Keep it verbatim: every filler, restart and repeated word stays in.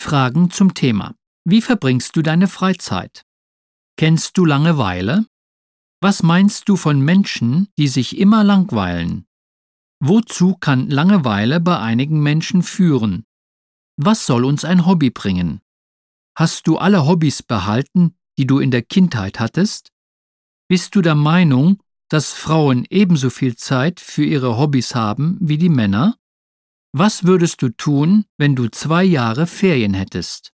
Fragen zum Thema. Wie verbringst du deine Freizeit? Kennst du Langeweile? Was meinst du von Menschen, die sich immer langweilen? Wozu kann Langeweile bei einigen Menschen führen? Was soll uns ein Hobby bringen? Hast du alle Hobbys behalten, die du in der Kindheit hattest? Bist du der Meinung, dass Frauen ebenso viel Zeit für ihre Hobbys haben wie die Männer? Was würdest du tun, wenn du zwei Jahre Ferien hättest?